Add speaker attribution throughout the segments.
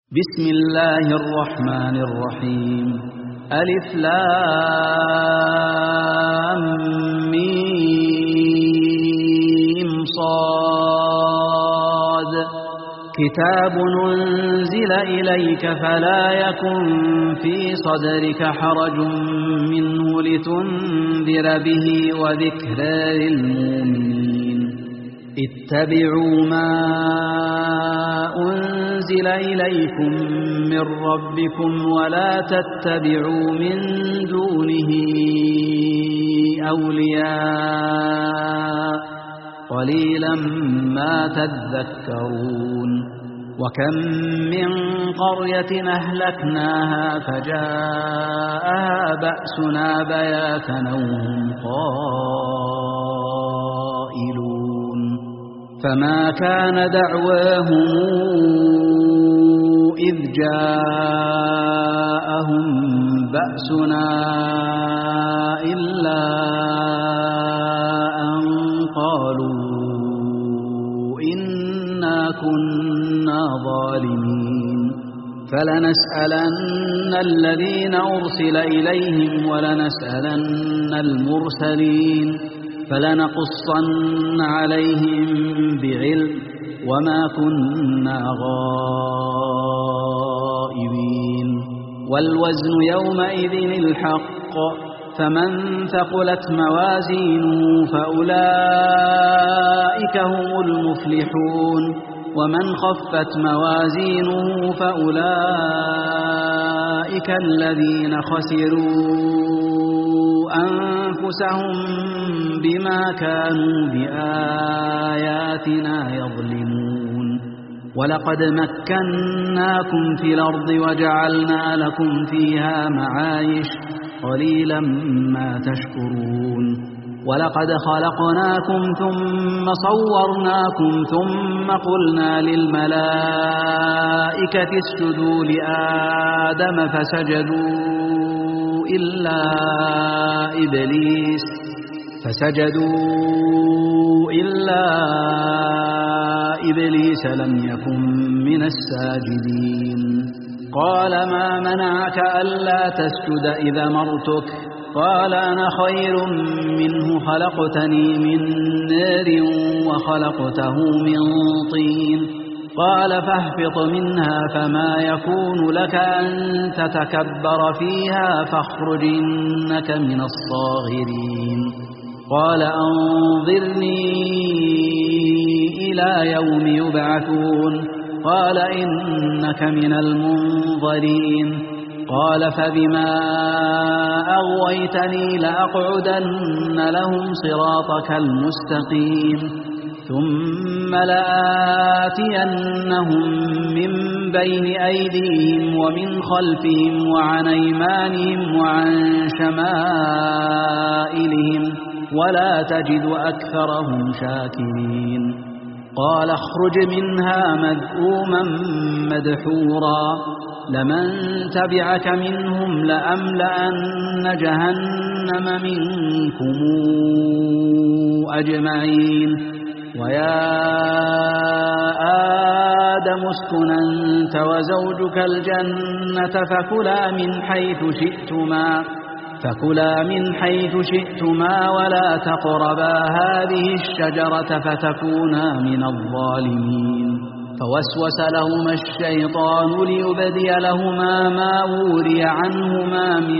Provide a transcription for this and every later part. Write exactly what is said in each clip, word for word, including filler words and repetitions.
Speaker 1: بسم الله الرحمن الرحيم ألف لام ميم صاد كتاب أنزل إليك فلا يكن في صدرك حرج منه لتنذر به وذكرى للمؤمنين اتبعوا ما أنزل إليكم من ربكم ولا تتبعوا من دونه أولياء قليلا ما تذكرون وكم من قرية أهلكناها فجاءها بأسنا بياتا وهم قائلون فما كان دعواهم إذ جاءهم بأسنا إلا أن قالوا إنا كنا ظالمين فلنسألن الذين أرسل إليهم ولنسألن المرسلين فلنقصن عليهم بعلم وما كنا غائبين والوزن يومئذ الحق فمن ثقلت موازينه فأولئك هم المفلحون ومن خفت موازينه فأولئك الذين خسروا أنفسهم بما كانوا بآياتنا يظلمون ولقد مكناكم في الأرض وجعلنا لكم فيها معايش قليلا ما تشكرون ولقد خلقناكم ثم صورناكم ثم قلنا للملائكة اسجدوا لآدم فسجدوا إلا إبليس فسجدوا إلا إبليس لم يكن من الساجدين قال ما منعك ألا تسجد إذا مرتك قال أنا خير منه خلقتني من نار وخلقته من طين قال فاهبط منها فما يكون لك أن تتكبر فيها فاخرج إنك من الصاغرين قال أنظرني إلى يوم يبعثون قال إنك من المنظرين قال فبما أغويتني لأقعدن لهم صراطك المستقيم ثم لآتينهم من بين أيديهم ومن خلفهم وعن أيمانهم وعن شمائلهم ولا تجد أكثرهم شاكرين قال اخرج منها مذءوما مدحورا لمن تبعك منهم لأملأن جهنم منكم أجمعين ويا آدم اسكن أنت وزوجك الجنة فكلا من حيث شئتما فكلا من حيث شئتما ولا تقربا هذه الشجرة فتكونا من الظالمين فوسوس لهما الشيطان ليبدي لهما ما وري عنهما من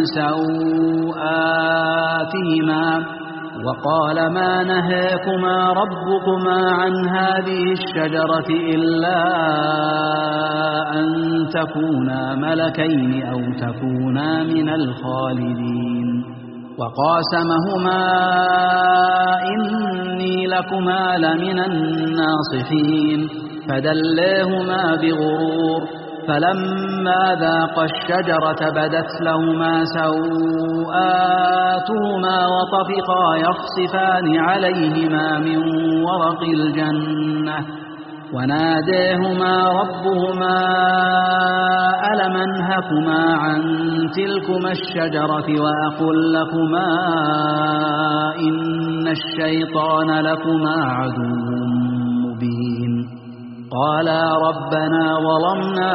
Speaker 1: سوآتهما وقال ما نهاكما ربكما عن هذه الشجرة إلا أن تكونا ملكين أو تكونا من الخالدين وقاسمهما إني لكما لمن الناصحين فدلاهما بغرور فلما ذاقا الشجرة بدت لهما سوآتهما وطفقا يخصفان عليهما من ورق الجنة وناداهما ربهما ألم أنهكما عن تلكما الشجرة وأقل لكما إن الشيطان لكما عدو مبين قالا ربنا ظلمنا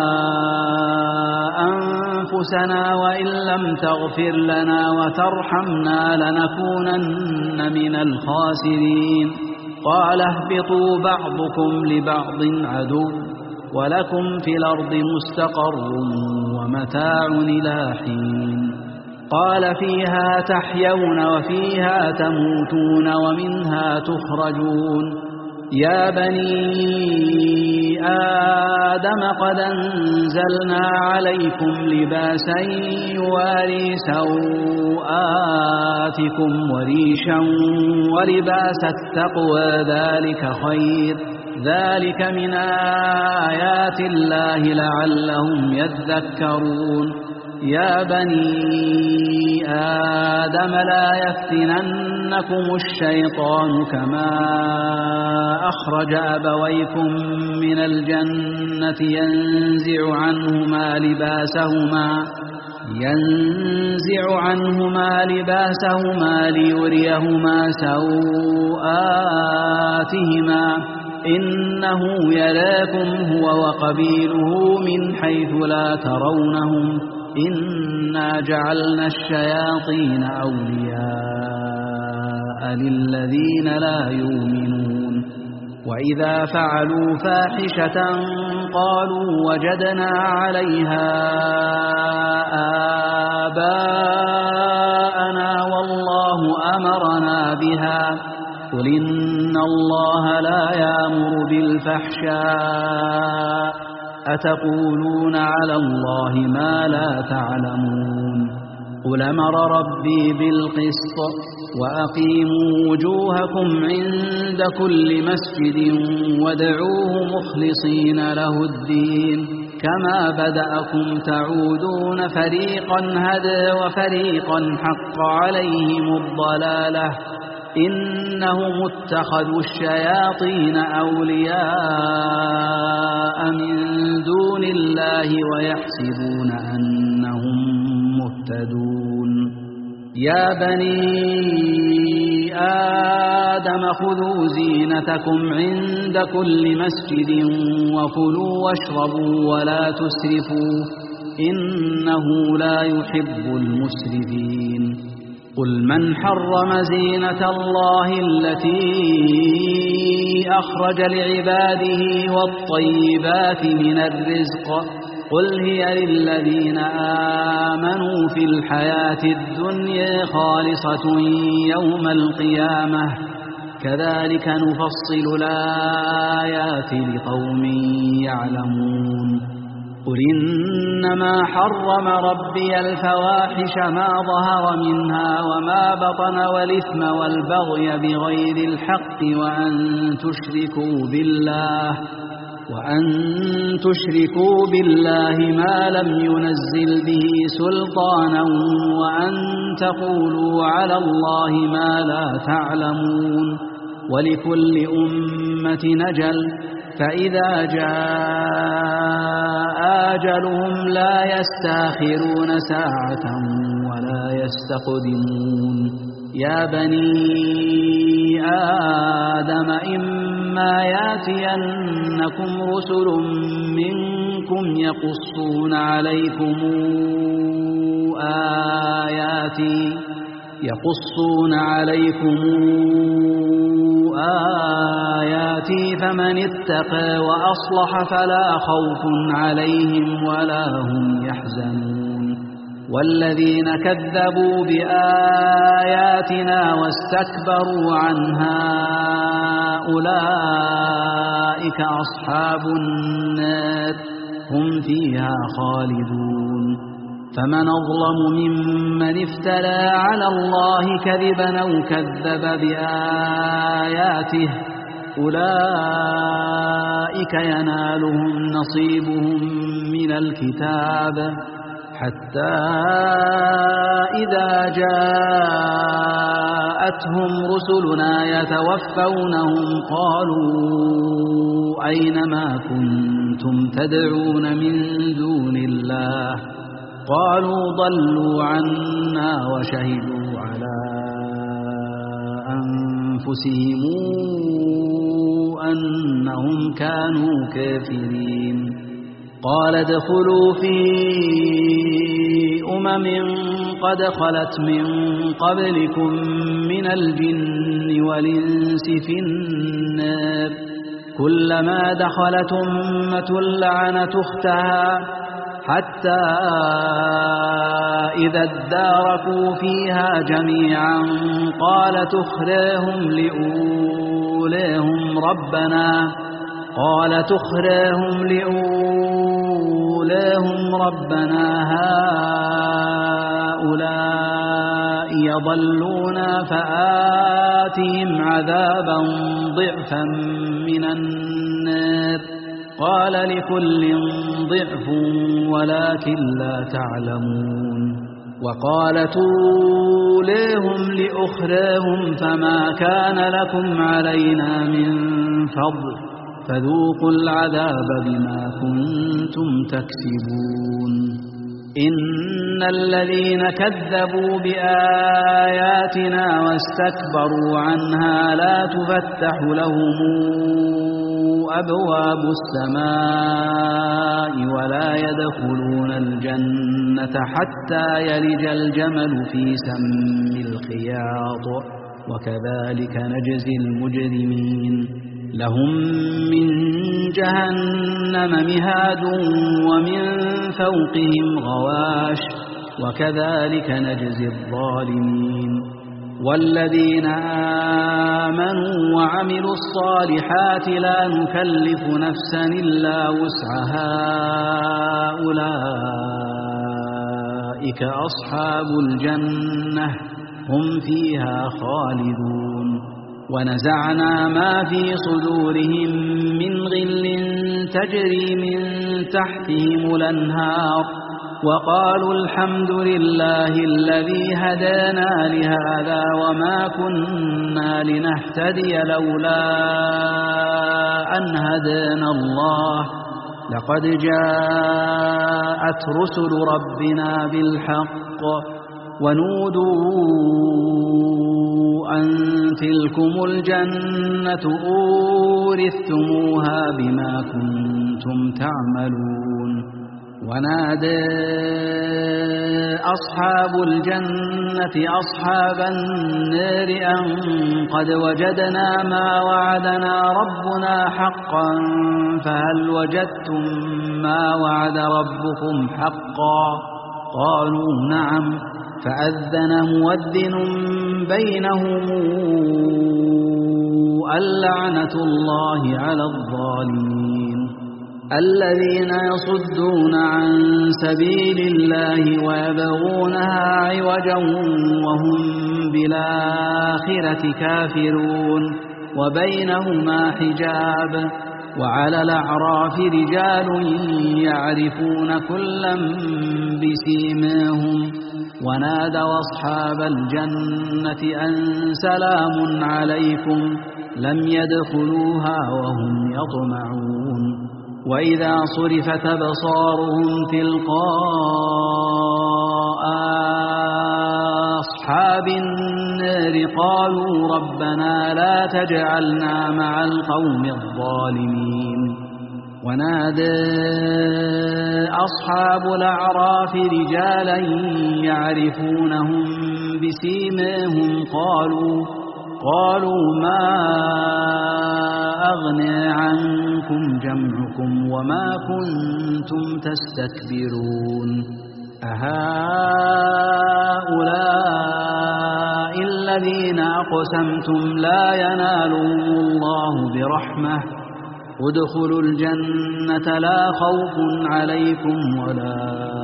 Speaker 1: أنفسنا وإن لم تغفر لنا وترحمنا لنكونن من الخاسرين قال اهبطوا بعضكم لبعض عدو ولكم في الأرض مستقر ومتاع إلى حين قال فيها تحيون وفيها تموتون ومنها تخرجون يا بني آدم قد أنزلنا عليكم لباسا يواري سوآتكم وريشا ولباس التقوى ذلك خير ذلك من آيات الله لعلهم يذكرون يا بني آدم لا يفتننكم الشيطان كما أخرج أبويكم من الجنة ينزع عنهما لباسهما ينزع عنهما لباسهما ليريهما سوآتهما إنه يراكم هو وقبيله من حيث لا ترونهم إنا جعلنا الشياطين أولياء للذين لا يؤمنون وإذا فعلوا فاحشة قالوا وجدنا عليها آباءنا والله أمرنا بها قل إن الله لا يأمر بالفحشاء أتقولون على الله ما لا تعلمون قل أمر ربي بالقسط وأقيموا وجوهكم عند كل مسجد وادعوه مخلصين له الدين كما بدأكم تعودون فريقا هدى وفريقا حق عليهم الضلالة إنهم اتخذوا الشياطين أولياء من دون الله ويحسبون أنهم مهتدون يا بني آدم خذوا زينتكم عند كل مسجد وكلوا واشربوا ولا تسرفوا إنه لا يحب المسرفين قل من حرم زينة الله التي أخرج لعباده والطيبات من الرزق قل هي للذين آمنوا في الحياة الدنيا خالصة يوم القيامة كذلك نفصل الآيات لقوم يعلمون قل إنما حرم ربي الفواحش ما ظهر منها وما بطن والإثم والبغي بغير الحق وأن تشركوا بالله وأن تشركوا بالله ما لم ينزل به سلطانا وأن تقولوا على الله ما لا تعلمون ولكل أمة نجل فإذا جاء أجلهم لا يستاخرون ساعة ولا يستقدمون يا بني آدم إما ياتينكم رسل منكم يقصون عليكم آياتي يقصون عليكم آياتي فمن اتقى وأصلح فلا خوف عليهم ولا هم يحزنون والذين كذبوا بآياتنا واستكبروا عنها أولئك أصحاب النار هم فيها خالدون فمن أظلم ممن افترى على الله كذبا أو كذب بآياته أولئك ينالهم نصيبهم من الكتاب حتى إذا جاءتهم رسلنا يتوفونهم قالوا أين ما كنتم تدعون من دون الله قالوا ضلوا عنا وشهدوا على أنفسهم أنهم كانوا كافرين. قال ادخلوا في أمم قد خلت من قبلكم من الجن والإنس في النار كلما دخلت أمة لعنت أختها حتى إذا اداركوا فيها جميعا قالت أخراهم لأولاهم ربنا قالت أخراهم لأولاهم ربنا هؤلاء يضلونا فآتهم عذابا ضعفا من النار قال لكل ضعف ولكن لا تعلمون. وقالت أولاهم لأخراهم فما كان لكم علينا من فضل فذوقوا العذاب بما كنتم تكسبون. إن الذين كذبوا بآياتنا واستكبروا عنها لا تفتح لهم أبواب السماء ولا يدخلون الجنة حتى يلج الجمل في سم الخياط وكذلك نجزي المجرمين. لهم من جهنم مهاد ومن فوقهم غواش وكذلك نجزي الظالمين. والذين آمنوا وعملوا الصالحات لا نكلف نفسا إلا وسعها أولئك أصحاب الجنة هم فيها خالدون. ونزعنا ما في صدورهم من غل تجري من تحتهم الأنهار وقالوا الحمد لله الذي هدانا لهذا وما كنا لنهتدي لولا أن هدانا الله لقد جاءت رسل ربنا بالحق ونودوا أن تلكم الجنة أورثتموها بما كنتم تعملون. ونادى أصحاب الجنة أصحاب النار أن قد وجدنا ما وعدنا ربنا حقا فهل وجدتم ما وعد ربكم حقا قالوا نعم فأذن مؤذن بينهم اللعنة الله على الظالمين. الذين يصدون عن سبيل الله ويبغونها عوجا وهم بالآخرة كافرون وبينهما حجاب. وعلى الأعراف رجال يعرفون كلا بسيماهم ونادوا أصحاب الجنة أن سلام عليكم لم يدخلوها وهم يطمعون. وإذا صرفت أبصارهم تلقاء أصحاب النار قالوا ربنا لا تجعلنا مع القوم الظالمين. ونادى أصحاب الأعراف رجالا يعرفونهم بسيماهم قالوا قالوا ما أغنى عنكم جمعكم وما كنتم تستكبرون أهؤلاء الذين أقسمتم لا ينالهم الله برحمة ادخلوا الجنة لا خوف عليكم ولا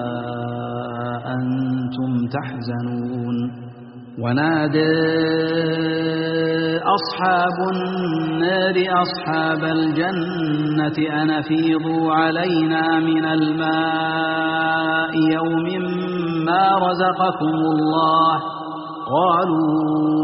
Speaker 1: أنتم تحزنون. ونادى أصحاب النار أصحاب الجنة أن أفيضوا علينا من الماء يوم ما رزقكم الله قالوا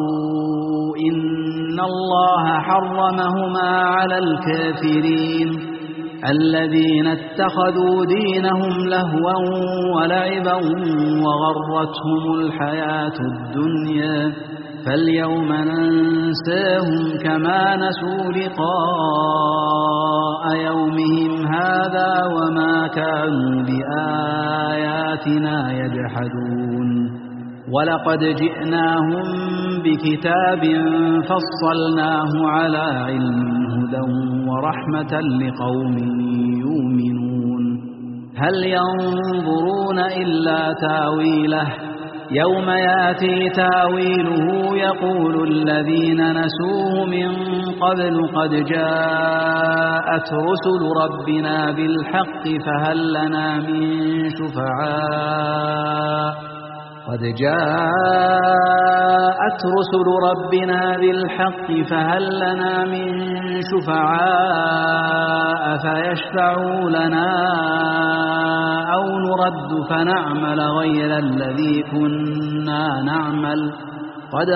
Speaker 1: إن الله حرمهما على الكافرين الذين اتخذوا دينهم لهوا ولعبا وغرتهم الحياة الدنيا فاليوم ننساهم كما نسوا لقاء يومهم هذا وما كانوا بآياتنا يجحدون ولقد جئناهم بكتاب فصلناه على علم هدى ورحمة لقوم يؤمنون هل ينظرون إلا تاويله يوم يأتي تاويله يقول الذين نسوه من قبل قد جاءت رسل ربنا بالحق فهل لنا من شفعاء قد جاءت رسل ربنا بالحق فهل لنا من شفعاء فيشفعوا لنا أو نرد فنعمل غير الذي كنا نعمل قد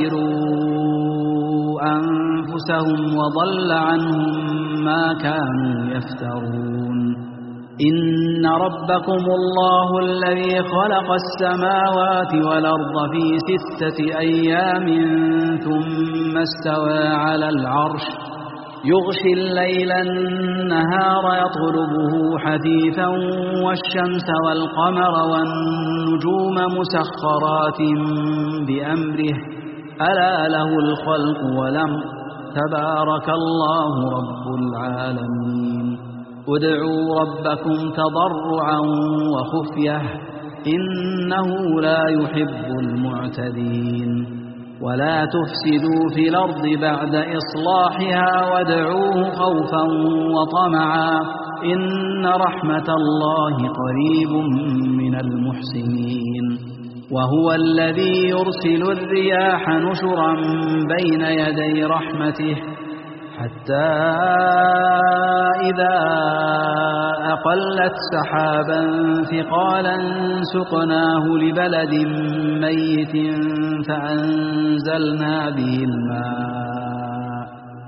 Speaker 1: خسروا أنفسهم وضل عنهم ما كانوا يفترون إن ربكم الله الذي خلق السماوات والأرض في ستة أيام ثم استوى على العرش يغشي الليل النهار يطلبه حثيثا والشمس والقمر والنجوم مسخرات بأمره ألا له الخلق والأمر تبارك الله رب العالمين ادعوا ربكم تضرعا وخفية إنه لا يحب المعتدين ولا تفسدوا في الأرض بعد إصلاحها وادعوه خوفا وطمعا إن رحمة الله قريب من المحسنين وهو الذي يرسل الرياح نشرا بين يدي رحمته حتى إذا أقلت سحابا ثقالا سقناه لبلد ميت فأنزلنا به الماء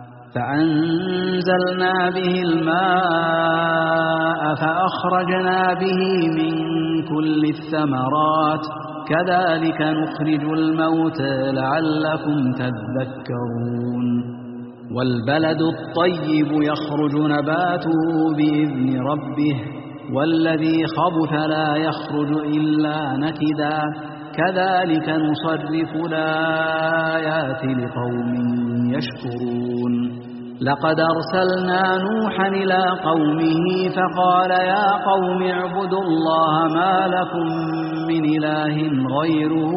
Speaker 1: فأنزلنا به الماء فأخرجنا به من كل الثمرات كذلك نخرج الموتى لعلكم تذكرون والبلد الطيب يخرج نباته بإذن ربه والذي خبث لا يخرج إلا نكدا كذلك نصرف الآيات لقوم يشكرون لقد أرسلنا نوحا إلى قومه فقال يا قوم اعبدوا الله ما لكم من إله غيره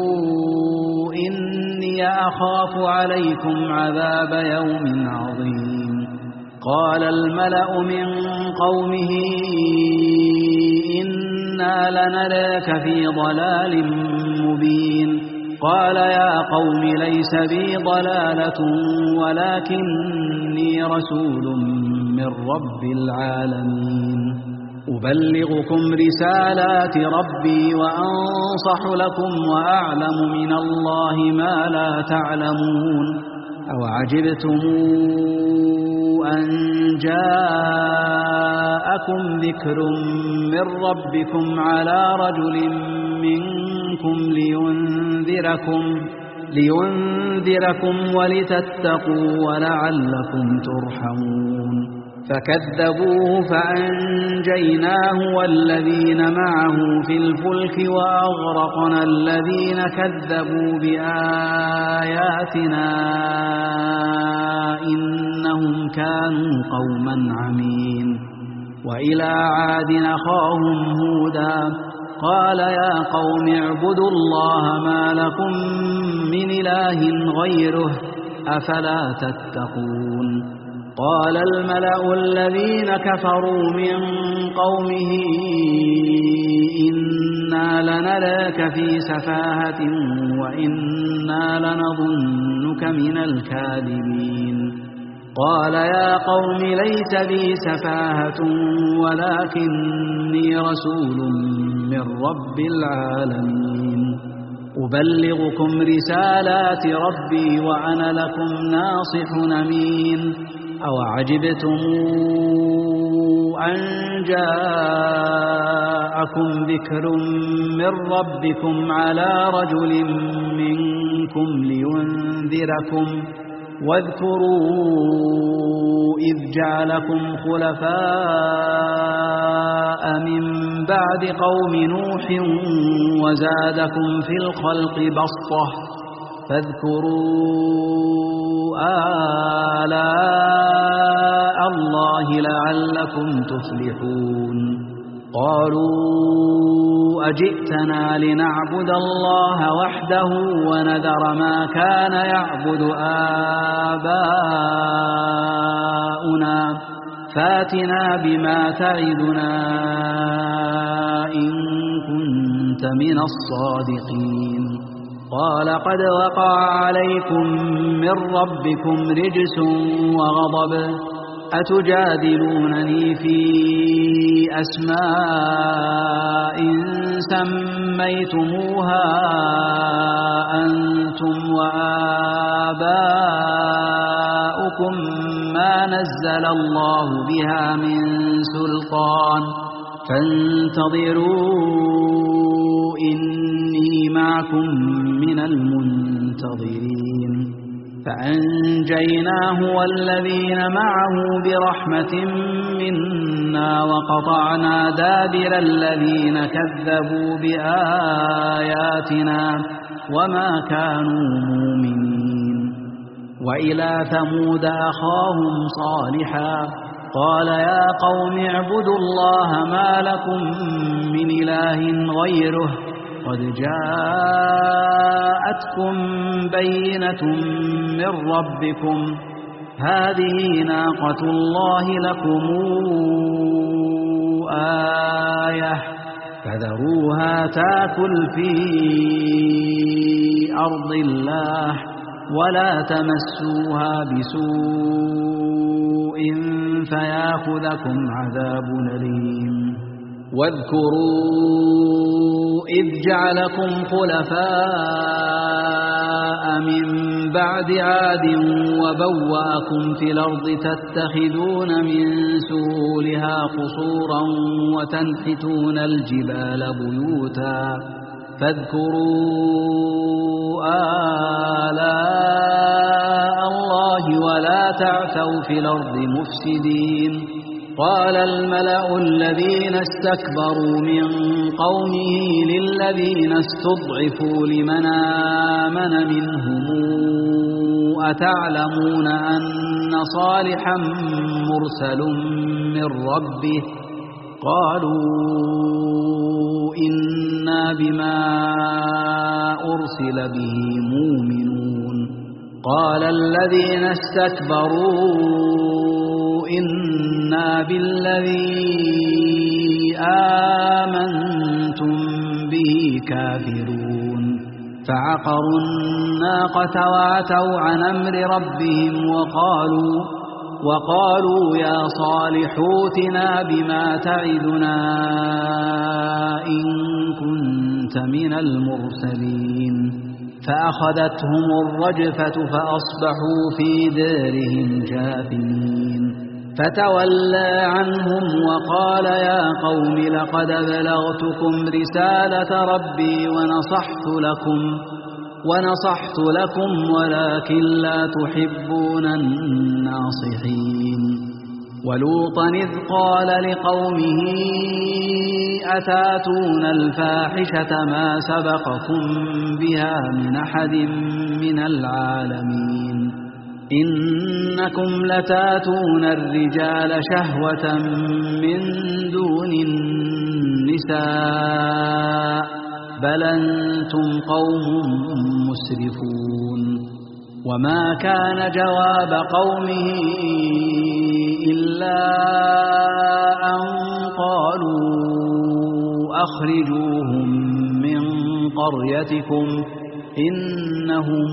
Speaker 1: إني أخاف عليكم عذاب يوم عظيم قال الملأ من قومه إنا لنراك في ضلال مبين قال يا قوم ليس بي ضلالة ولكني رسول من رب العالمين أبلغكم رسالات ربي وأنصح لكم وأعلم من الله ما لا تعلمون أوعجبتم أن جاءكم ذكر من ربكم على رجل منكم لينذركم لينذركم ولتتقوا ولعلكم ترحمون فكذبوه فأنجيناه والذين معه في الفلك وأغرقنا الذين كذبوا بآياتنا إنهم كانوا قوما عمين وإلى عاد أخاهم هودا قال يا قوم اعبدوا الله ما لكم من إله غيره أفلا تتقون قال الملأ الذين كفروا من قومه إنا لنراك في سفاهة وإنا لنظنك من الكاذبين قال يا قوم ليس بي سفاهة ولكني رسول من رب العالمين أبلغكم رسالات ربي وأنا لكم ناصح أمين أوعجبتم أن جاءكم ذكر من ربكم على رجل منكم منكم لينذركم واذكروا إذ جعلكم خلفاء من بعد قوم نوح وزادكم في الخلق بسطة فاذكروا آلاء الله لعلكم تفلحون قالوا أجئتنا لنعبد الله وحده ونذر ما كان يعبد آباؤنا فاتنا بما تعدنا إن كنت من الصادقين قال قد وقع عليكم من ربكم رجس وغضب أتجادلونني في أسماء سميتموها أنتم وآباؤكم ما نزل الله بها من سلطان فانتظروا إني معكم من المنتظرين فأنجيناه والذين معه برحمة منا وقطعنا دابر الذين كذبوا بآياتنا وما كانوا مؤمنين وإلى ثمود أخاهم صالحا قال يا قوم اعبدوا الله ما لكم من إله غيره قد جاءتكم بينة من ربكم هذه ناقة الله لكم آية فذروها تاكل في أرض الله ولا تمسوها بسوء فياخذكم عذاب أليم واذكروا إذ جعلكم خلفاء من بعد عاد وبوأكم في الأرض تتخذون من سهولها قصورا وتنحتون الجبال بيوتا فاذكروا آلاء الله ولا تعثوا في الأرض مفسدين قال الملأ الذين استكبروا من قومه للذين استضعفوا لمن آمن منهم أتعلمون أن صالحا مرسل من ربه قالوا إنا بما أرسل به مؤمنون قال الذين استكبروا إنا بالذي آمنتم به كافرون فعقروا الناقة وعتوا عن أمر ربهم وقالوا وقالوا يا صالح ائتنا بما تعدنا إن كنت من المرسلين فأخذتهم الرجفة فأصبحوا في دارهم جاثمين فتولى عنهم وقال يا قوم لقد بلغتكم رسالة ربي ونصحت لكم ونصحت لكم ولكن لا تحبون الناصحين ولوطا إذ قال لقومه أتاتون الفاحشة ما سبقكم بها من أحد من العالمين إنكم لتاتون الرجال شهوة من دون النساء بل أنتم قوم مسرفون وما كان جواب قومه إلا أن قالوا أخرجوهم من قريتكم إنهم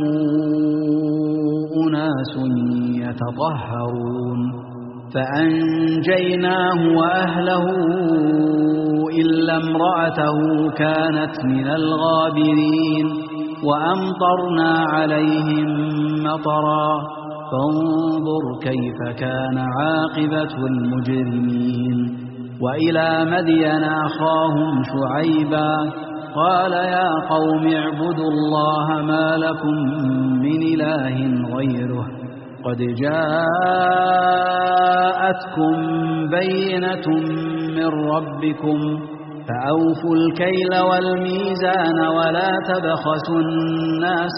Speaker 1: أناس يتطهرون فأنجيناه وأهله إلا امرأته كانت من الغابرين وأمطرنا عليهم مطرا فانظر كيف كان عاقبة المجرمين وإلى مدين أخاهم شعيبا قال يا قوم اعبدوا الله ما لكم من إله غيره قد جاءتكم بينة من ربكم فأوفوا الكيل والميزان ولا تبخسوا الناس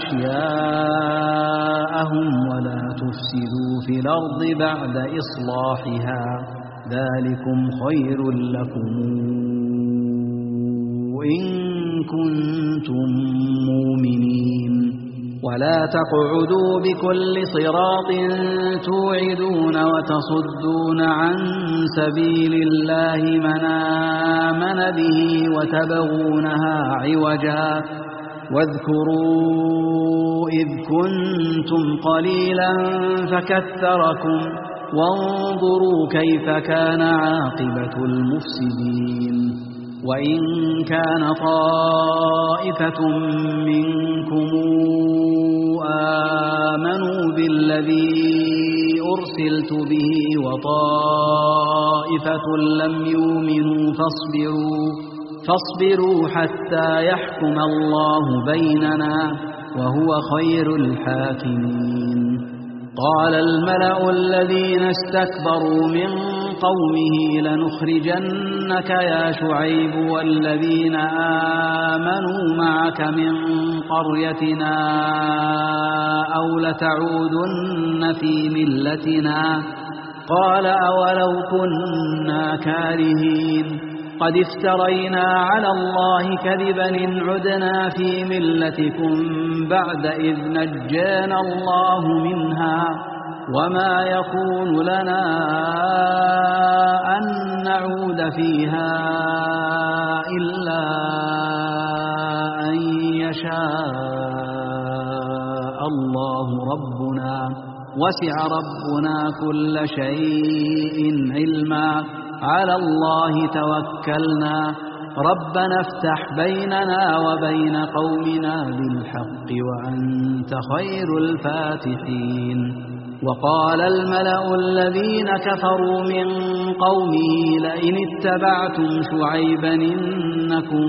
Speaker 1: أشياءهم ولا تفسدوا في الأرض بعد إصلاحها ذلكم خير لكم إن كنتم مؤمنين ولا تقعدوا بكل صراط توعدون وتصدون عن سبيل الله من آمن به وتبغونها عوجا واذكروا إذ كنتم قليلا فكثركم وانظروا كيف كان عاقبة المفسدين وإن كان طائفة منكم آمنوا بالذي أرسلت به وطائفة لم يؤمنوا فاصبروا فاصبروا حتى يحكم الله بيننا وهو خير الحاكمين قال الملأ الذين استكبروا من قومه لنخرجنك يا شعيب والذين آمنوا معك من قريتنا أو لتعودن في ملتنا قال أولو كنا كارهين قد افترينا على الله كذبا إن عدنا في ملتكم بعد إذ نجانا الله منها وما يكون لنا أن نعود فيها إلا أن يشاء الله ربنا وسع ربنا كل شيء علما على الله توكلنا ربنا افتح بيننا وبين قومنا بالحق وأنت خير الفاتحين وقال الملأ الذين كفروا من قومه لئن اتبعتم شعيبا إنكم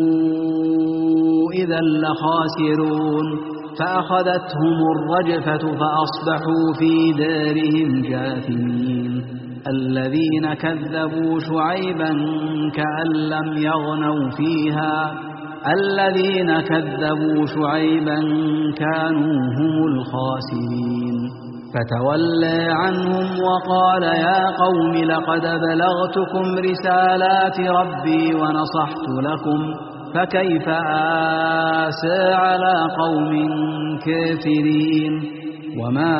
Speaker 1: إذا لخاسرون فأخذتهم الرجفة فأصبحوا في دارهم جاثمين الذين كذبوا شعيبا كأن لم يغنوا فيها الذين كذبوا شعيبا كانوا هم الخاسرين فتولى عنهم وقال يا قوم لقد بلغتكم رسالات ربي ونصحت لكم فكيف آسى على قوم كافرين وما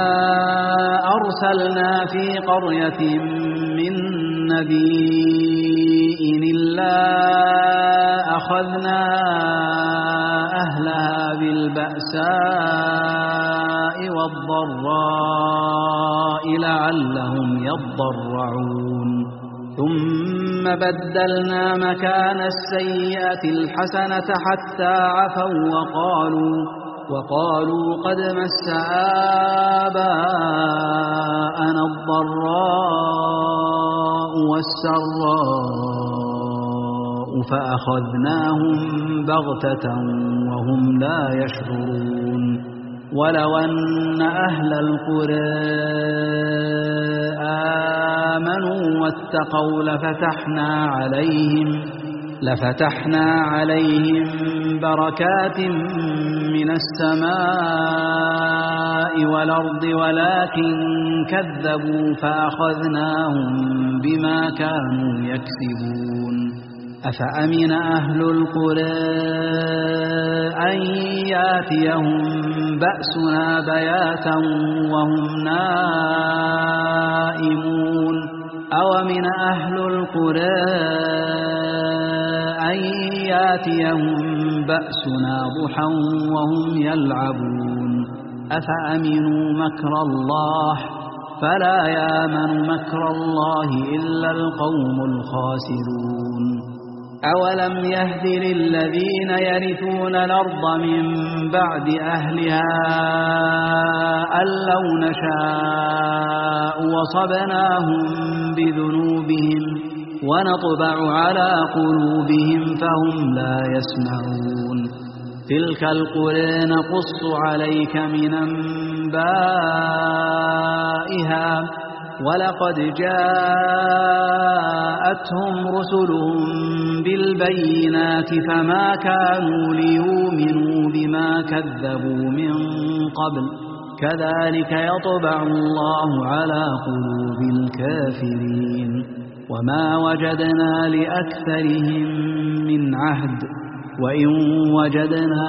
Speaker 1: أرسلنا في قرية من نبي إلا أخذنا أهلها بالبأساء والضراء لعلهم يضرعون ثم بدلنا مكان السيئة الحسنة حتى عفوا وقالوا وقالوا قد مس آباءنا الضراء والسراء فأخذناهم بغتة وهم لا يشعرون ولو أن أهل القرى آمنوا واتقوا لفتحنا عليهم لفتحنا عليهم بركات من السماء والأرض ولكن كذبوا فأخذناهم بما كانوا يكسبون أفأمن أهل القرى أن ياتيهم بأسنا بياتا وهم نائمون أومن أهل القرى أن ياتيهم بأسنا ضحى وهم يلعبون أفأمنوا مكر الله فلا يامن مكر الله إلا القوم الخاسرون أولم يهد للذين يرثون الأرض من بعد أهلها أن لو نشاء وصبناهم بذنوبهم ونطبع على قلوبهم فهم لا يسمعون تلك القرى نقص عليك من أنبائها ولقد جاءتهم رسلهم بالبينات فما كانوا ليؤمنوا بما كذبوا من قبل كذلك يطبع الله على قلوب الكافرين وما وجدنا لأكثرهم من عهد وإن وجدنا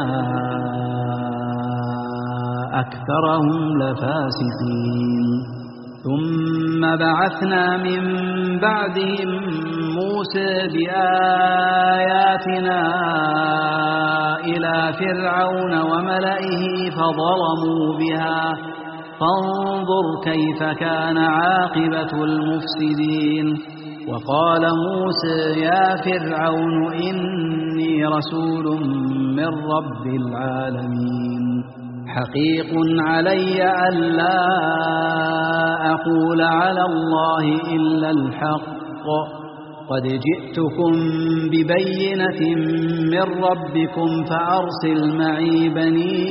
Speaker 1: أكثرهم لفاسقين ثم بعثنا من بعدهم موسى بآياتنا إلى فرعون وملئه فظلموا بها فانظر كيف كان عاقبة المفسدين وقال موسى يا فرعون إني رسول من رب العالمين حقيق علي ألا أقول على الله إلا الحق قد جئتكم ببينة من ربكم فأرسل معي بني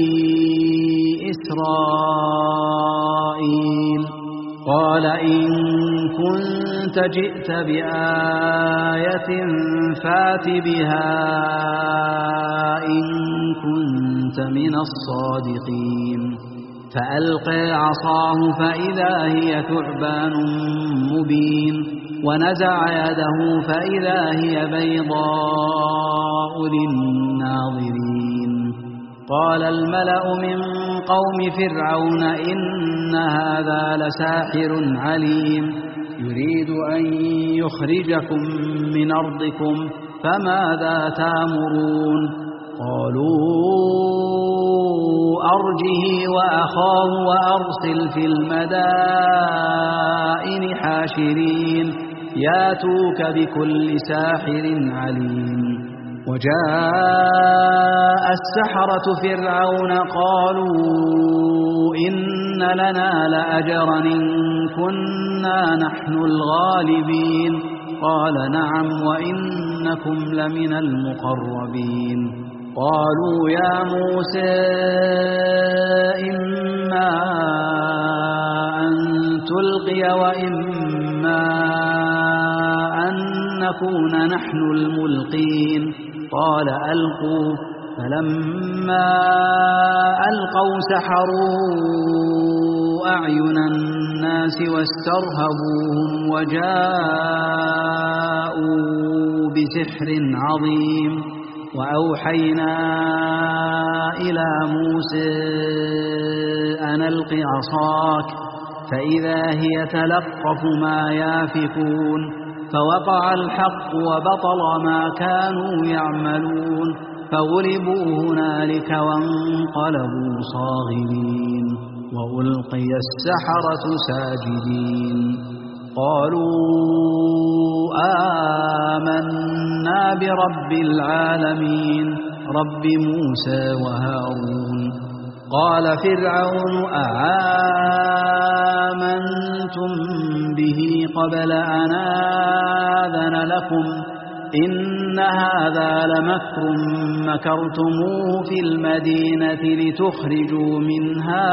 Speaker 1: إسرائيل قال إن كنت جئت بآية فات بها إن كنت من الصادقين فألقى عصاه فإذا هي ثعبان مبين ونزع يده فإذا هي بيضاء للناظرين قال الملأ من قوم فرعون إن هذا لساحر عليم يريد أن يخرجكم من أرضكم فماذا تأمرون قالوا أرجه وأخاه وأرسل في المدائن حاشرين ياتوك بكل ساحر عليم وجاء السحرة فرعون قالوا إن لنا لأجرا إن كنا نحن الغالبين قال نعم وإنكم لمن المقربين قالوا يا موسى إما أن تلقي وإما أن نكون نحن الملقين قال ألقوا فلما ألقوا سحروا أعين الناس واسترهبوهم وجاءوا بسحر عظيم وأوحينا إلى موسى أن ألق عصاك فإذا هي تلقف ما يافكون فوقع الحق وبطل ما كانوا يعملون فغلبوا هنالك وانقلبوا صاغرين وألقي السحرة ساجدين قالوا آمنا برب العالمين رب موسى وهارون قال فرعون آمنتم به قبل أن آذن لكم إن هذا لمكر مكرتموه في المدينة لتخرجوا منها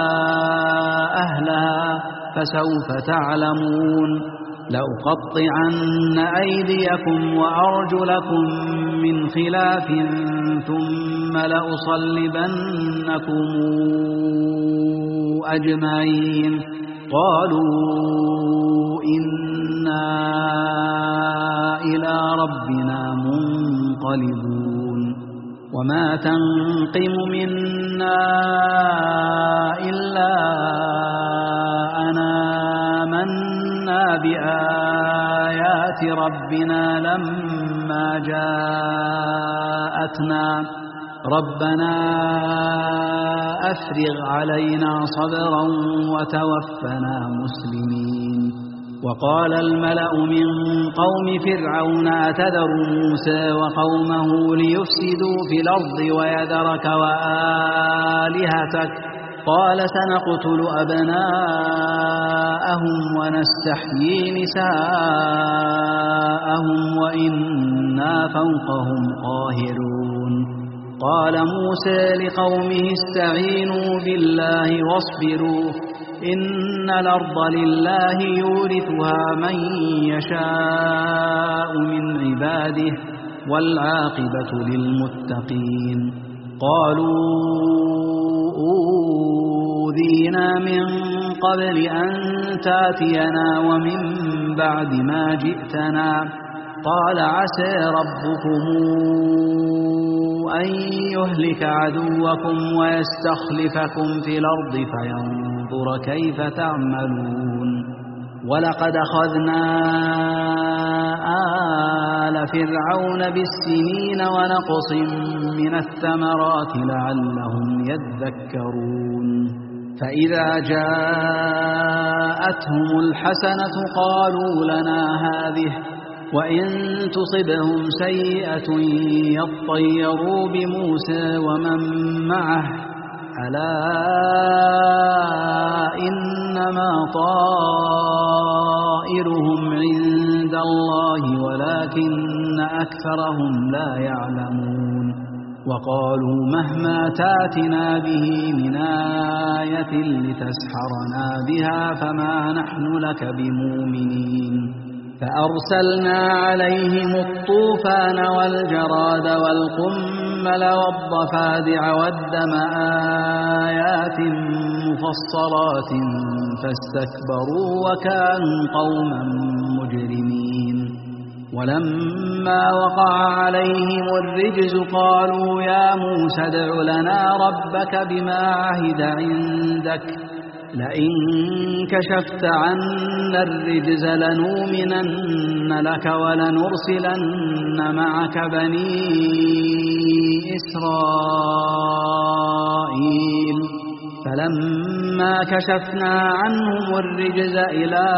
Speaker 1: أهلها فسوف تعلمون لأقطعن أيديكم وأرجلكم من خلاف ثم لأصلبنكم أجمعين قالوا إنا إلى ربنا منقلبون وما تنقم منا إلا أن آمنا بآيات ربنا لما جاءتنا ربنا أفرغ علينا صبرا وتوفنا مسلمين وقال الملأ من قوم فرعون أتذر موسى وقومه ليفسدوا في الأرض ويذرك وآلهتك قال سنقتل أبناءهم ونستحيي نساءهم وإنا فوقهم قاهرون قال موسى لقومه استعينوا بالله واصبروا إن الأرض لله يورثها من يشاء من عباده والعاقبة للمتقين قالوا أوذينا من قبل أن تاتينا ومن بعد ما جئتنا قال عسى ربكم أن يهلك عدوكم ويستخلفكم في الأرض فينظر كيف تعملون ولقد أخذنا آل فرعون بالسنين ونقص من الثمرات لعلهم يذكرون فإذا جاءتهم الحسنة قالوا لنا هذه وإن تصبهم سيئة يطيروا بموسى ومن معه ألا إنما طائرهم عند الله ولكن أكثرهم لا يعلمون وقالوا مهما تاتنا به من آية لتسحرنا بها فما نحن لك بمؤمنين فأرسلنا عليهم الطوفان والجراد والقمل والضفادع والدم آيات مفصلات فاستكبروا وكانوا قوما مجرمين ولما وقع عليهم الرجز قالوا يا موسى ادع لنا ربك بما عهد عندك لئن كشفت عنا الرجز لنؤمنن لك ولنرسلن معك بني إسرائيل فلما كشفنا عنهم الرجز إلى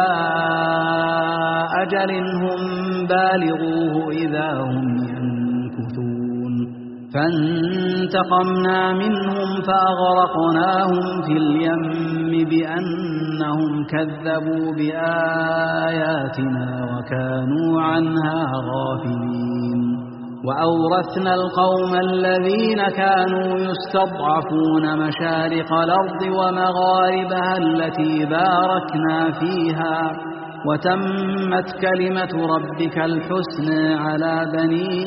Speaker 1: أجل هم بالغوه إذا هم ينكثون فانتقمنا منهم فأغرقناهم في اليم بأنهم كذبوا بآياتنا وكانوا عنها غافلين وأورثنا القوم الذين كانوا يستضعفون مشارق الأرض ومغاربها التي باركنا فيها وتمت كلمة ربك الحسنى على بني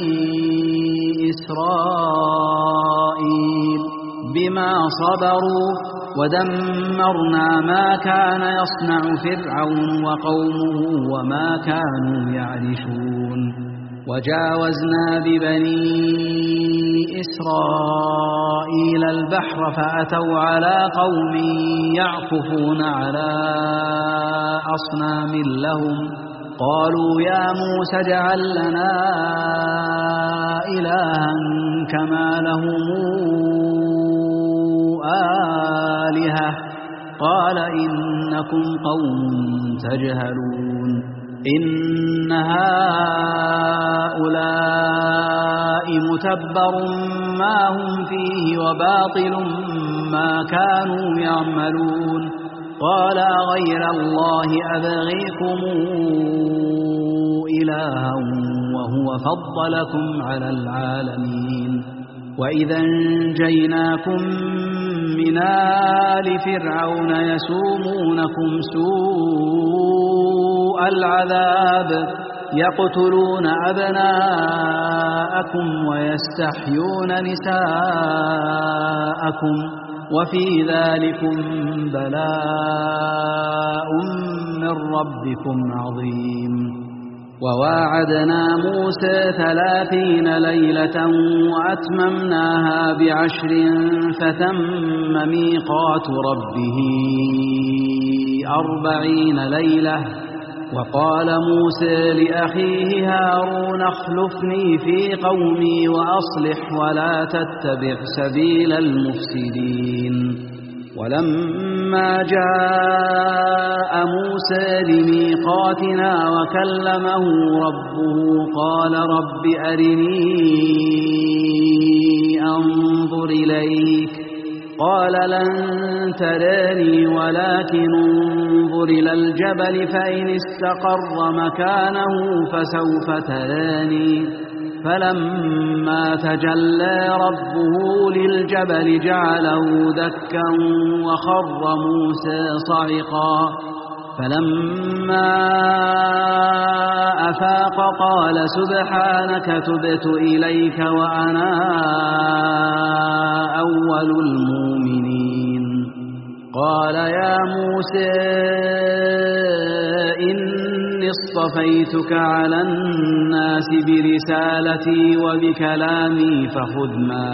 Speaker 1: إسرائيل بما صبروا ودمرنا ما كان يصنع فرعون وقومه وما كانوا يعرشون وجاوزنا ببني إسرائيل البحر فأتوا على قوم يعكفون على أصنام لهم قالوا يا موسى اجعل لنا إلها كما لهم آلهة قال إنكم قوم تجهلون إن هؤلاء متبر ما هم فيه وباطل ما كانوا يعملون قال غير الله أبغيكم إلها وهو فضلكم على العالمين وإذا انجيناكم من آل فرعون يسومونكم سوء العذاب يقتلون أبناءكم ويستحيون نساءكم وفي ذلكم بلاء من ربكم عظيم وواعدنا موسى ثلاثين ليلة وأتممناها بعشر فتم ميقات ربه أربعين ليلة وقال موسى لأخيه هارون اخلفني في قومي وأصلح ولا تتبع سبيل المفسدين ولما جاء موسى لميقاتنا وكلمه ربه قال رب أرني أنظر إليك قال لن تراني ولكن انظر إلى الجبل فإن استقر مكانه فسوف تراني فلما تجلى ربه للجبل جعله دكا وخر موسى صعقا فلما أفاق قال سبحانك تبت إليك وأنا أول المؤمنين قال يا موسى إني اصطفيتك على الناس برسالتي وبكلامي فخذ ما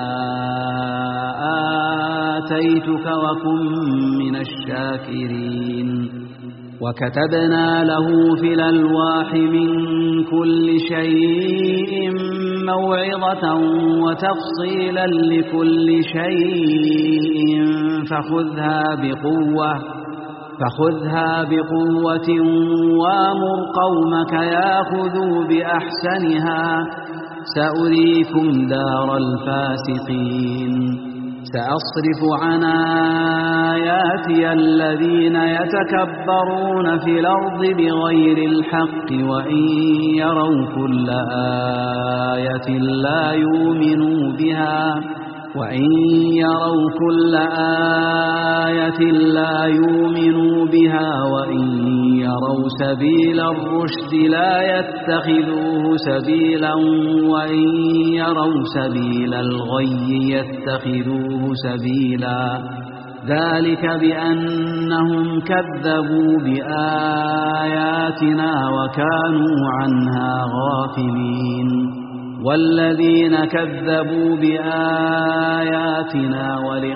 Speaker 1: آتيتك وكن من الشاكرين وكتبنا له في الألواح من كل شيء موعظة وتفصيلا لكل شيء فخذها بقوة فخذها بقوة وامر قومك ياخذوا بأحسنها سأريكم دار الفاسقين سأصرف عن آياتي الذين يتكبرون في الأرض بغير الحق وإن يروا كل آية لا يؤمنوا بها وإن يروا كل آية لا يؤمنوا بها وإن يروا سبيل الرشد لا يتخذوه سبيلا وإن يروا سبيل الغي يتخذوه سبيلا ذلك بأنهم كذبوا بآياتنا وكانوا عنها غافلين والذين كذبوا بآياتنا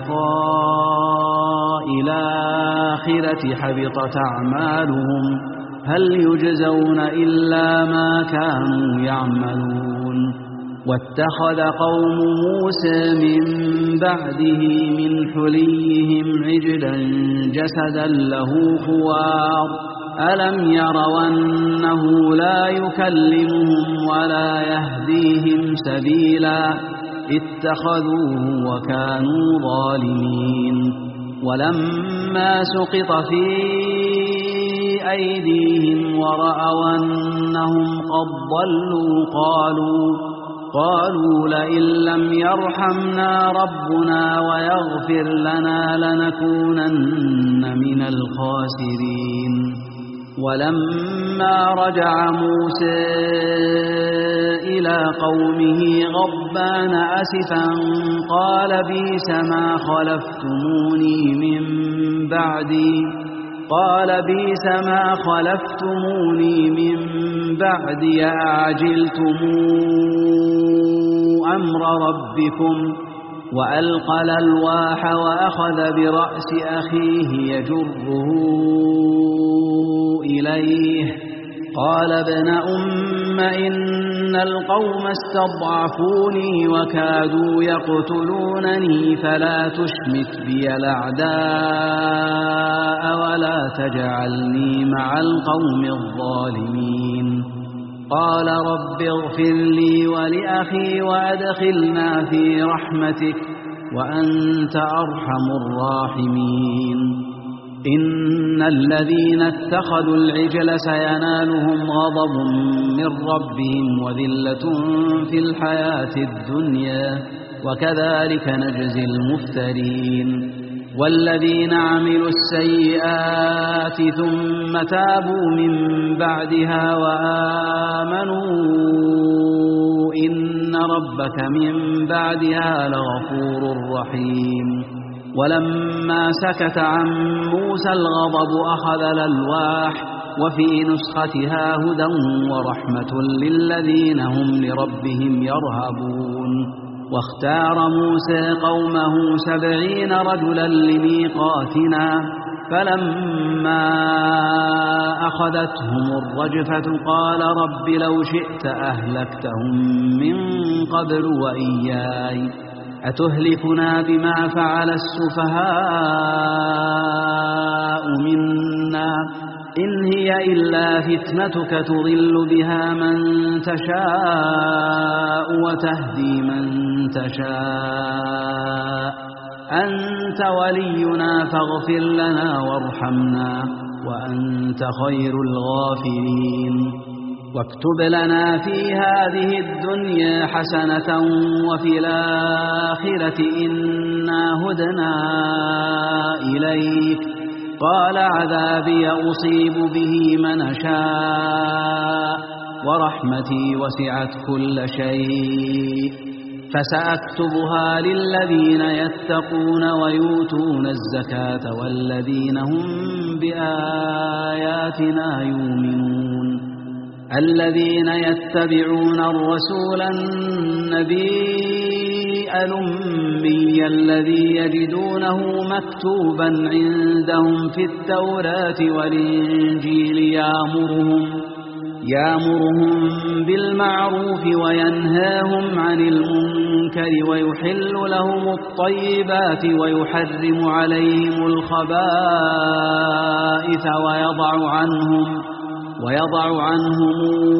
Speaker 1: ولقاء الآخرة حبطت أعمالهم هل يجزون إلا ما كانوا يعملون واتخذ قوم موسى من بعده من حليهم عجلا جسدا له خوار ألم يروا أنه لا يكلمهم ولا يهديهم سبيلا اتخذوه وكانوا ظالمين ولما سقط في أيديهم ورأوا أنهم قد ضلوا قالوا قالوا لئن لم يرحمنا ربنا ويغفر لنا لنكونن من الخاسرين ولما رجع موسى إلى قومه غضبان أسفا قال بئس ما خلفتموني من بعدي قال بئس ما خلفتموني من بعدي أعجلتم أمر ربكم وألقى الألواح وأخذ برأس أخيه يجره إليه قال ابن أم إن القوم استضعفوني وكادوا يقتلونني فلا تشمت بي الأعداء ولا تجعلني مع القوم الظالمين قال رب اغفر لي ولأخي وأدخلنا في رحمتك وأنت أرحم الراحمين إن الذين اتخذوا العجل سينالهم غضب من ربهم وذلة في الحياة الدنيا وكذلك نجزي المفترين والذين عملوا السيئات ثم تابوا من بعدها وآمنوا إن ربك من بعدها لغفور رحيم ولما سكت عن موسى الغضب أخذ الألواح وفي نسختها هدى ورحمة للذين هم لربهم يرهبون واختار موسى قومه سبعين رجلا لميقاتنا فلما أخذتهم الرجفة قال رب لو شئت أهلكتهم من قبل وإياي أتهلكنا بما فعل السفهاء منا إن هي إلا فتنتك تضل بها من تشاء وتهدي من تشاء أنت ولينا فاغفر لنا وارحمنا وأنت خير الغافرين واكتب لنا في هذه الدنيا حسنة وفي الآخرة إنا هدنا إليك قال عذابي أصيب به من أشاء ورحمتي وسعت كل شيء فسأكتبها للذين يتقون ويؤتون الزكاة والذين هم بآياتنا يؤمنون الذين يتبعون الرسول النبي الأمي الذي يجدونه مكتوبا عندهم في التوراة والإنجيل يأمرهم يأمرهم بالمعروف وينهاهم عن المنكر ويحل لهم الطيبات ويحرم عليهم الخبائث ويضع عنهم ويضع عنهم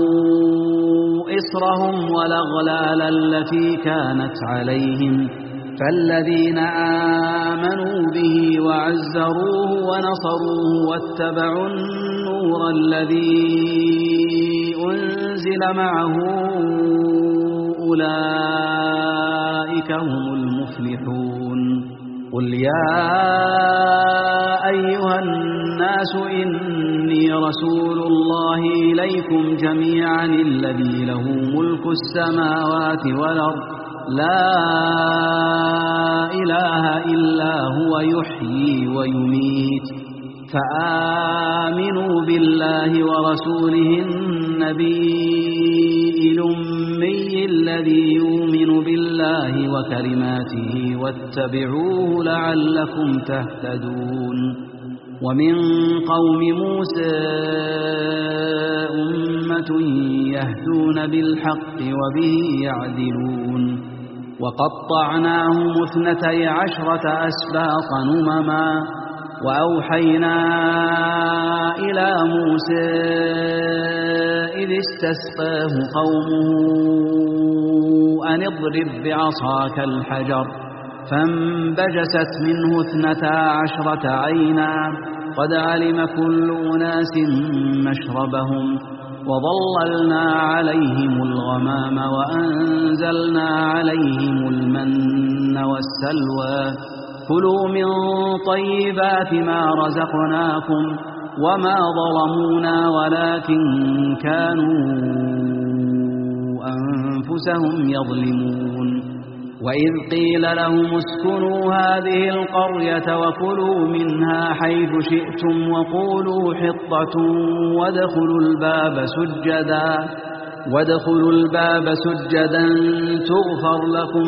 Speaker 1: إصرهم والأغلال التي كانت عليهم فالذين آمنوا به وعزروه ونصروه واتبعوا النور الذي أنزل معه أولئك هم المفلحون قل يا أيها الناس إني رسول الله إليكم جميعا الذي له ملك السماوات والأرض لا إله إلا هو يحيي ويميت فآمنوا بالله ورسوله النبي الأمي الذي يؤمن بالله وكلماته واتبعوه لعلكم تهتدون ومن قوم موسى أمة يهدون بالحق وبه يعدلون وقطعناهم اثنتي عشرة أسباطا أمما وأوحينا إلى موسى إذ استسقاه قومه أن اضرب بعصاك الحجر فانبجست منه اثنتا عشرة عينا قد علم كل أناس مشربهم وظللنا عليهم الغمام وأنزلنا عليهم المن والسلوى كلوا من طيبات ما رزقناكم وما ظلمونا ولكن كانوا أنفسهم يظلمون وإذ قيل لهم اسكنوا هذه القرية وكلوا منها حيث شئتم وقولوا حطة وادخلوا الباب سجدا وادخلوا الباب سجدا تغفر لكم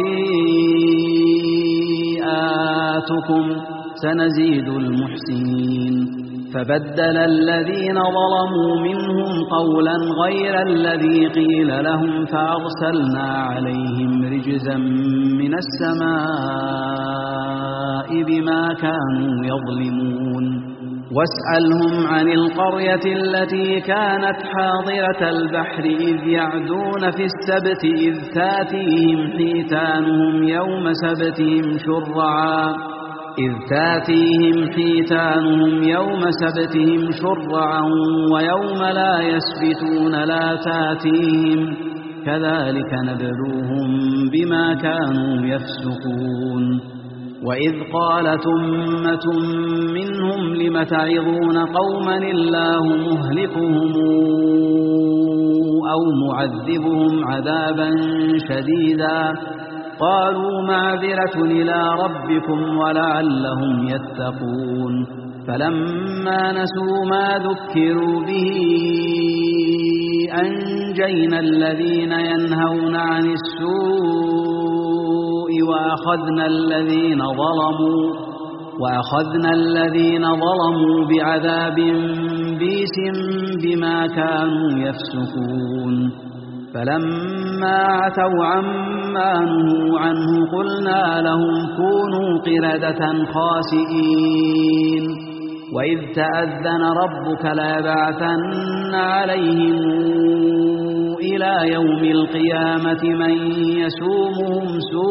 Speaker 1: خطيئاتكم سنزيد المحسنين فبدل الذين ظلموا منهم قولا غير الذي قيل لهم فأرسلنا عليهم رجزا من السماء بما كانوا يظلمون واسألهم عن القرية التي كانت حاضرة البحر إذ يعدون في السبت إذ تاتيهم حيتانهم يوم سبتهم شرعا إذ تاتيهم حيتانهم يوم سبتهم شرعا ويوم لا يسبتون لا تاتيهم كذلك نبلوهم بما كانوا يفسقون وإذ قالت أمة منهم لم تعظون قوما الله مهلكهم أو معذبهم عذابا شديدا قالوا معذرة إلى ربكم ولعلهم يتقون فلما نسوا ما ذكروا به أنجينا الذين ينهون عن السوء وأخذنا الذين ظلموا وأخذنا الذين ظلموا بعذاب بئس بما كانوا يفسقون فلما عتوا عما نهوا عنه قلنا لهم كونوا قردة خاسئين وإذ تأذن ربك ليبعثن عليهم إلى يوم القيامة من يسومهم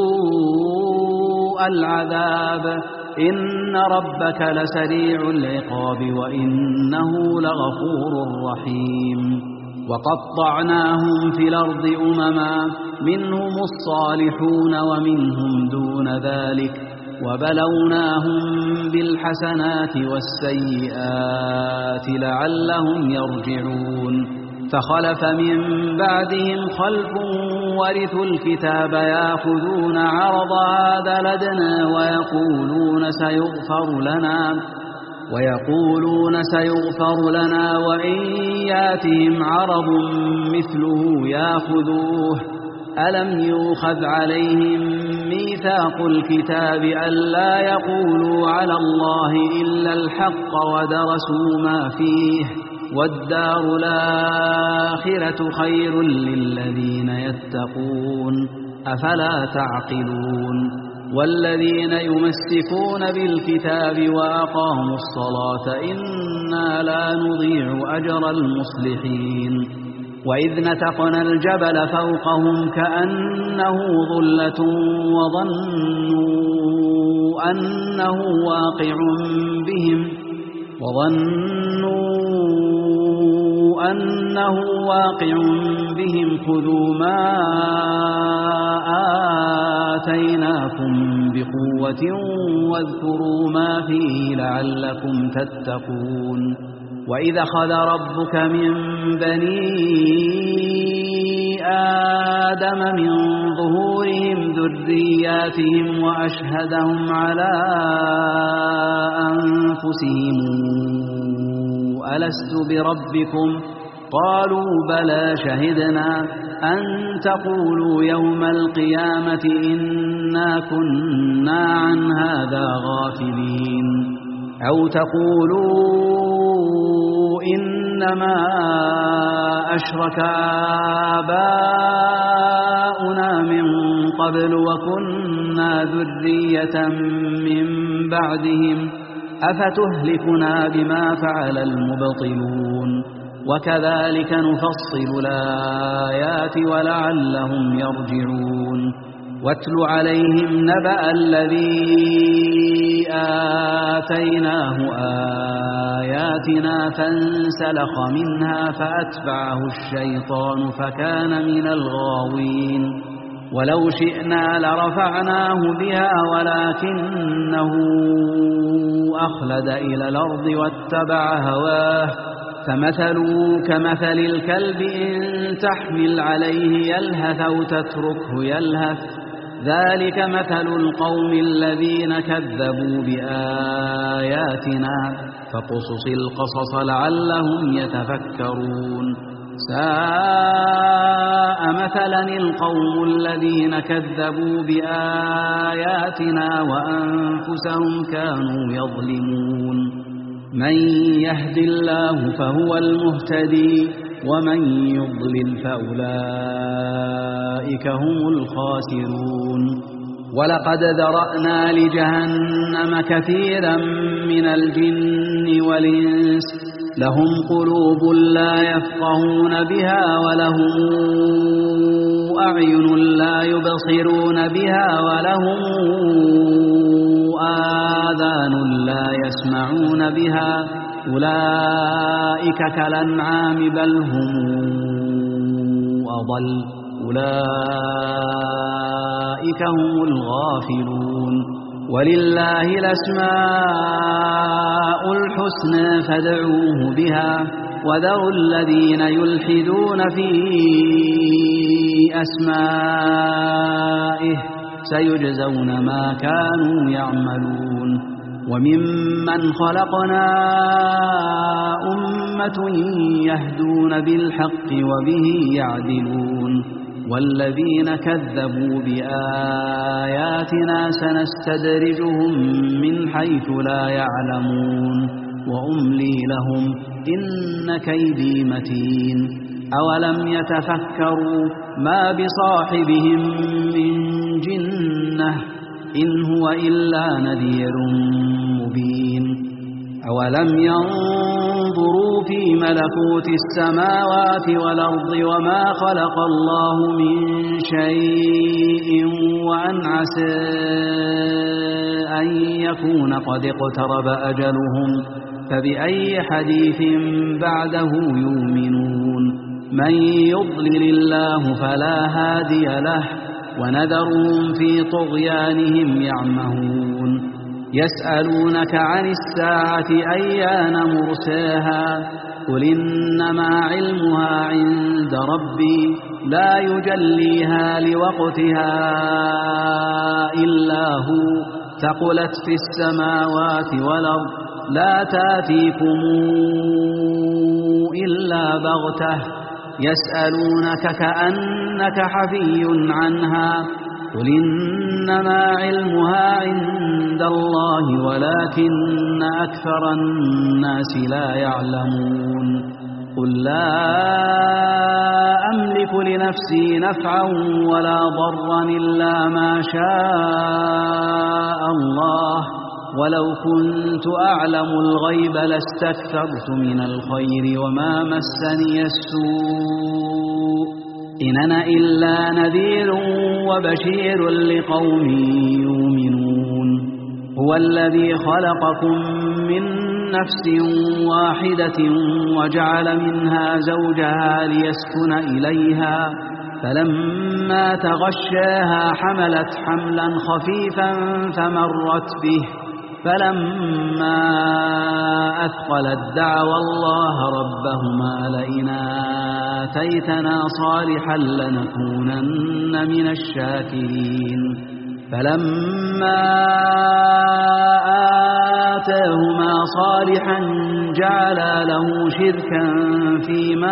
Speaker 1: سوء العذاب إن ربك لسريع العقاب وإنه لغفور رحيم وقطعناهم في الأرض أمما منهم الصالحون ومنهم دون ذلك وبلوناهم بالحسنات والسيئات لعلهم يرجعون فخلف من بعدهم خلف ورثوا الكتاب يأخذون عرض هذا لدنا ويقولون سيغفر لنا ويقولون سيغفر لنا وإن ياتهم عرض مثله يأخذوه ألم يؤخذ عليهم ميثاق الكتاب ألا يقولوا على الله إلا الحق ودرسوا ما فيه والدار الآخرة خير للذين يتقون أفلا تعقلون والذين يمسكون بالكتاب وأقاموا الصلاة إنا لا نضيع أجر المصلحين وإذ نتقنا الجبل فوقهم كأنه ظلة وظنوا أنه واقع بهم وظنوا أنه واقع بهم خذوا ما آتيناكم بقوة واذكروا ما فيه لعلكم تتقون وإذا أخذ ربك من بني آدم من ظهورهم ذرياتهم وأشهدهم على أنفسهم ألست بربكم قالوا بلى شهدنا أن تقولوا يوم القيامة إنا كنا عن هذا غافلين أو تقولوا إنما أشرك آباؤنا من قبل وكنا ذرية من بعدهم أفتهلكنا بما فعل المبطلون وكذلك نفصل الآيات ولعلهم يرجعون واتل عليهم نبأ الذي آتيناه آياتنا فانسلخ منها فأتبعه الشيطان فكان من الغاوين ولو شئنا لرفعناه بها ولكنه أخلد إلى الأرض واتبع هواه فمثلوا كمثل الكلب إن تحمل عليه يلهث أو تتركه يلهث ذلك مثل القوم الذين كذبوا بآياتنا فقصص القصص لعلهم يتفكرون ساء مثلا القوم الذين كذبوا بآياتنا وأنفسهم كانوا يظلمون من يهد الله فهو المهتدي ومن يضلل فأولئك هم الخاسرون ولقد ذرأنا لجهنم كثيرا من الجن والإنس لهم قلوب لا يفقهون بها ولهم أعين لا يبصرون بها ولهم آذان لا يسمعون بها أولئك كالأنعام بل هم أضل أولئك هم الغافلون ولله الأسماء الحسنى فادعوه بها وذروا الذين يلحدون في أسمائه سيجزون ما كانوا يعملون وممن خلقنا أمة يهدون بالحق وبه يعدلون والذين كذبوا بآياتنا سنستدرجهم من حيث لا يعلمون وأملي لهم إن كيدي متين أولم يتفكروا ما بصاحبهم من جنة إن هو إلا نذير مبين أولم ينظروا في ملكوت السماوات والأرض وما خلق الله من شيء وأن عسى أن يكون قد اقترب أجلهم فبأي حديث بعده يؤمنون من يضلل الله فلا هادي له ونذرهم في طغيانهم يعمهون يسألونك عن الساعة أيان مرساها قل إنما علمها عند ربي لا يجليها لوقتها إلا هو ثقلت في السماوات والأرض لا تأتيكم إلا بغتة يسألونك كأنك حفي عنها قل إنما علمها عند الله ولكن أكثر الناس لا يعلمون قل لا أملك لنفسي نفعا ولا ضرا إلا ما شاء الله ولو كنت أعلم الغيب لاستكثرت من الخير وما مسني السوء إن أنا إلا نذير وبشير لقوم يؤمنون هو الذي خلقكم من نفس واحدة وجعل منها زوجها ليسكن إليها فلما تغشاها حملت حملا خفيفا فمرت به فلما أثقلت دعوى الله ربهما لئن آتيتنا صالحا لنكونن من الشاكرين فلما آتاهما صالحا جعلا له شركا فيما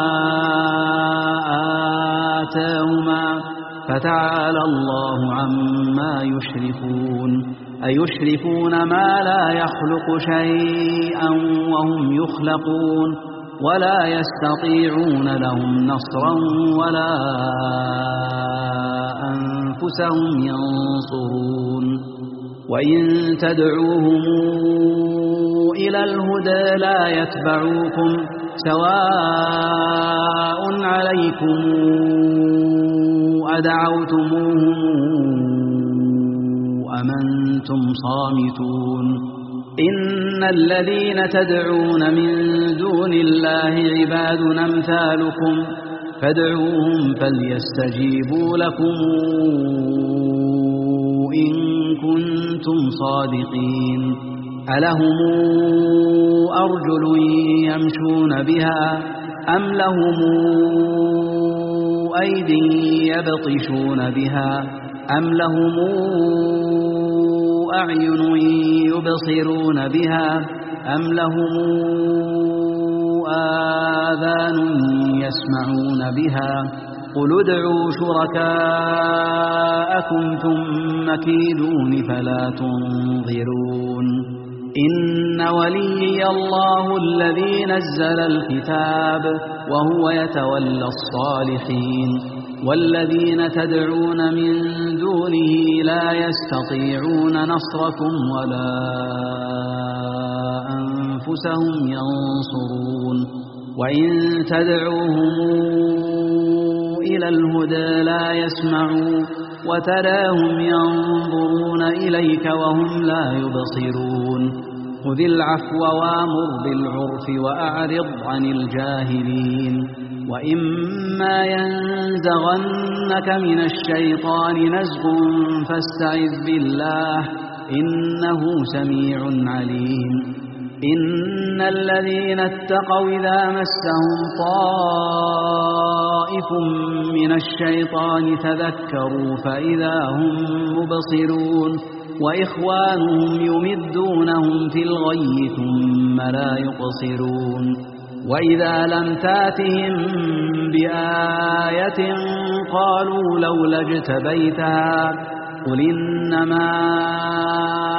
Speaker 1: آتاهما فتعالى الله عما يشركون أيشركون ما لا يخلق شيئا وهم يخلقون ولا يستطيعون لهم نصرا ولا أنفسهم ينصرون وإن تدعوهم إلى الهدى لا يتبعوكم سواء عليكم أدعوتموهم أم أنتم صامتون إن الذين تدعون من دون الله عباد أمثالكم فادعوهم فليستجيبوا لكم إن كنتم صادقين ألهم أرجل يمشون بها أم لهم أيد يبطشون بها أم لهم أعين يبصرون بها أم لهم آذان يسمعون بها قل ادعوا شركاءكم ثم كيدون فلا تنظرون إن وليي الله الذي نزل الكتاب وهو يتولى الصالحين والذين تدعون من دونه لا يستطيعون نصركم ولا أنفسهم ينصرون وإن تدعوهم إلى الهدى لا يسمعوا وتراهم ينظرون إليك وهم لا يبصرون خذ العفو وامر بالعرف وأعرض عن الجاهلين وإما ينزغنك من الشيطان نزغ فاستعذ بالله إنه سميع عليم إن الذين اتقوا إذا مسهم طائف من الشيطان تذكروا فإذا هم مبصرون وإخوانهم يمدونهم في الغي ثم لا يقصرون وإذا لم تاتهم بآية قالوا لولا اجتبيتها قل إنما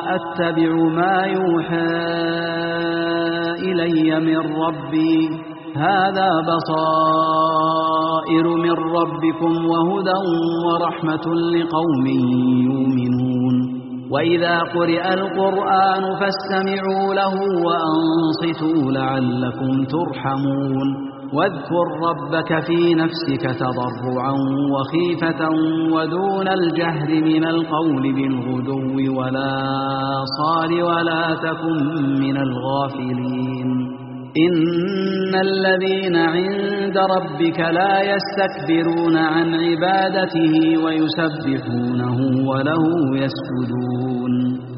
Speaker 1: أتبع ما يوحى إلي من ربي هذا بصائر من ربكم وهدى ورحمة لقوم يؤمنون وإذا قرئ القرآن فاستمعوا له وأنصتوا لعلكم ترحمون واذكر ربك في نفسك تضرعا وخيفة ودون الجهر من القول بالغدو ولا صال ولا تكن من الغافلين إن الذين عند ربك لا يستكبرون عن عبادته ويسبحونه وله يسجدون